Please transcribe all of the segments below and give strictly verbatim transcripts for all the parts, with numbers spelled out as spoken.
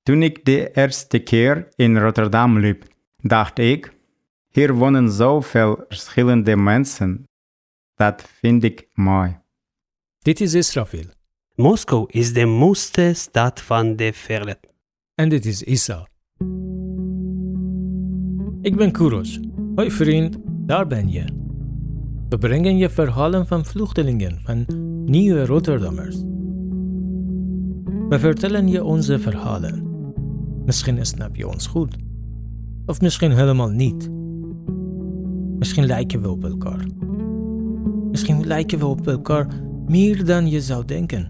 Toen ik de eerste keer in Rotterdam liep, dacht ik, hier wonen zoveel verschillende mensen. Dat vind ik mooi. Dit is Israfil. Moskou is de mooiste stad van de wereld. En dit is Isa. Ik ben Kuros. Hoi vriend, daar ben je. We brengen je verhalen van vluchtelingen, van nieuwe Rotterdammers. We vertellen je onze verhalen. Misschien snap je ons goed. Of misschien helemaal niet. Misschien lijken we op elkaar. Misschien lijken we op elkaar meer dan je zou denken.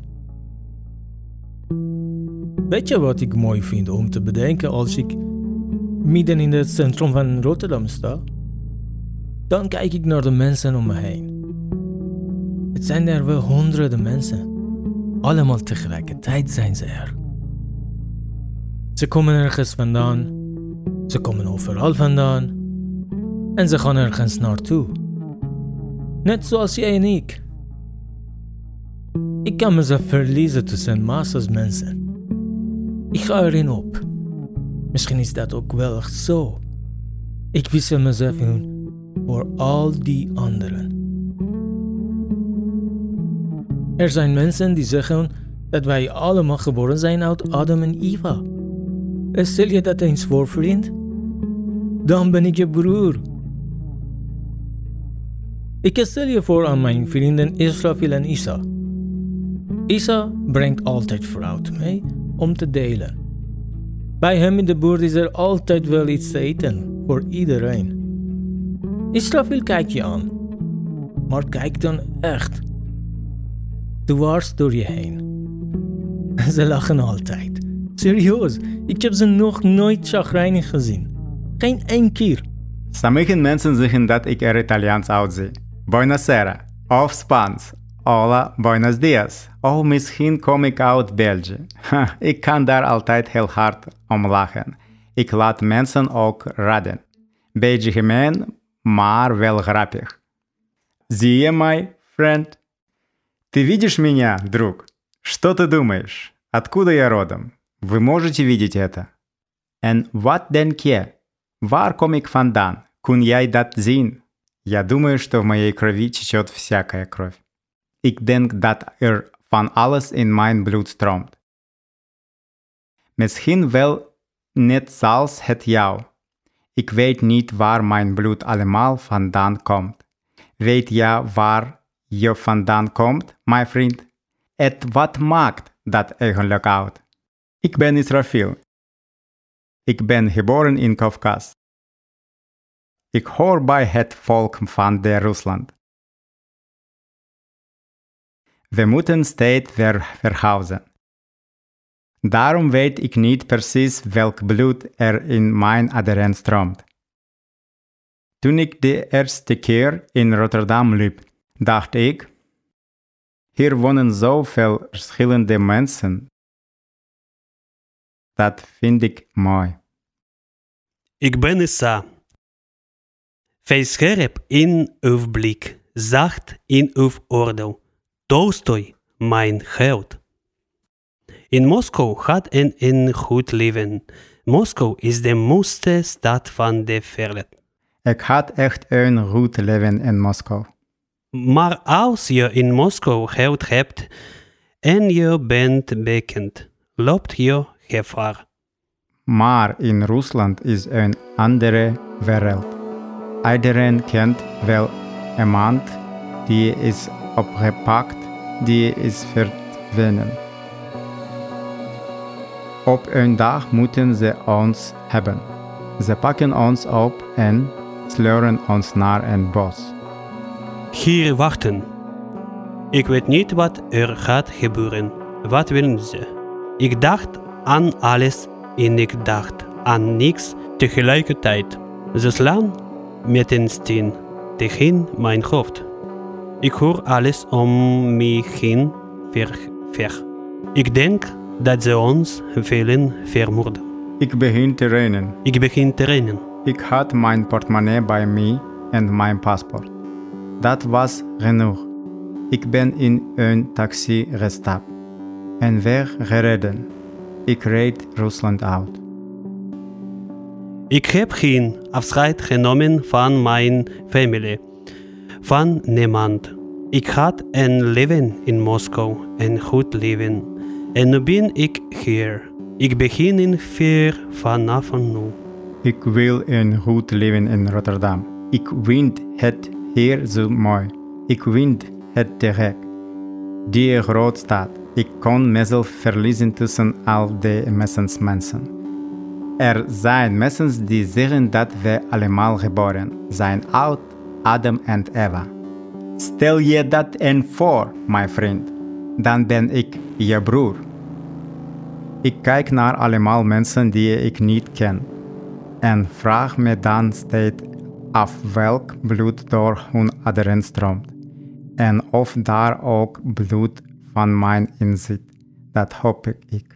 Weet je wat ik mooi vind om te bedenken als ik midden in het centrum van Rotterdam sta? Dan kijk ik naar de mensen om me heen. Het zijn er wel honderden mensen. Allemaal tegelijkertijd zijn ze er. Ze komen ergens vandaan. Ze komen overal vandaan. En ze gaan ergens naartoe. Net zoals jij en ik. Ik kan mezelf verliezen tussen massa's mensen. Ik ga erin op. Misschien is dat ook wel echt zo. Ik wissel mezelf in voor al die anderen. Er zijn mensen die zeggen dat wij allemaal geboren zijn uit Adam en Eva. Stel je dat eens voor, vriend? Dan ben ik je broer. Ik stel je voor aan mijn vrienden Israfil en Isa. Isa brengt altijd fruit mee om te delen. Bij hem in de buurt is er altijd wel iets te eten voor iedereen. Israfil kijkt je aan, maar kijk dan echt dwars door je heen. Ze lachen altijd. Serieus, ik heb ze nog nooit chagrijnig gezien. Geen één keer. Sommige mensen zeggen dat ik er Italiaans uitzie. Buonasera, of Spaans. Hola, buenos dias. Oh, misschien kom ik uit België. Ik kan daar altijd heel hard om lachen. Ik laat mensen ook raden. Beetje gemeen, maar wel grappig. Zie je mij, friend? Ты видишь меня, друг? Что ты думаешь? Откуда я родом? Вы можете видеть это? En wat denk je? Waar kom ik vandaan? Kun jij dat zien? Я думаю, что в моей крови течет всякая кровь. Ik denk dat er van alles in mijn bloed stroomt. Misschien wel net zoals het jou. Ik weet niet waar mijn bloed allemaal vandaan komt. Weet je waar je vandaan komt, mijn vriend? Het wat maakt dat eigenlijk uit? Ik ben Israfil. Ik ben geboren in Kafkas. Ik hoor bij het volk van de Rusland. We moeten steeds ver verhuizen. Daarom weet ik niet precies welk bloed er in mijn aderen stroomt. Toen ik de eerste keer in Rotterdam liep, dacht ik, hier wonen zoveel verschillende mensen. Dat vind ik mooi. Ik ben Isa. Wees scherp in uw blik, zacht in uw oordeel. Tolstoj, mijn held. In Moskou gaat een een goed leven. Moskou is de mooiste stad van de wereld. Ik had echt een goed leven in Moskou. Maar als je in Moskou geld hebt en je bent bekend, loopt je gevaar. Maar in Rusland is een andere wereld. Iedereen kent wel iemand die is opgepakt, die is verdwenen. Op een dag moeten ze ons hebben. Ze pakken ons op en sleuren ons naar een bos. Hier wachten. Ik weet niet wat er gaat gebeuren. Wat willen ze? Ik dacht aan alles en ik dacht aan niks tegelijkertijd. Ze slaan met een steen tegen mijn hoofd. Ik hoor alles om me heen ver, ver. Ik denk dat ze ons willen vermoorden. Ik begin te rennen. Ik begin te rennen. Ik had mijn portemonnee bij me en mijn paspoort. Dat was genoeg. Ik ben in een taxi gestapt en weggereden. Ik reed Rusland uit. Ik heb geen afscheid genomen van mijn familie, van niemand. Ik had een leven in Moskou, een goed leven. En nu ben ik hier. Ik begin in vier vanaf nu. Ik wil een goed leven in Rotterdam. Ik vind het hier zo mooi. Ik vind het te gek. Die grootstad. Ik kon mezelf verliezen tussen al die mensen. Er zijn mensen die zeggen dat we allemaal geboren zijn uit Adam en Eva. Stel je dat eens voor, mijn vriend. Dan ben ik je broer. Ik kijk naar allemaal mensen die ik niet ken. En vraag me dan steeds af welk bloed door hun aderen stroomt. En of daar ook bloed van mij in zit. Dat hoop ik.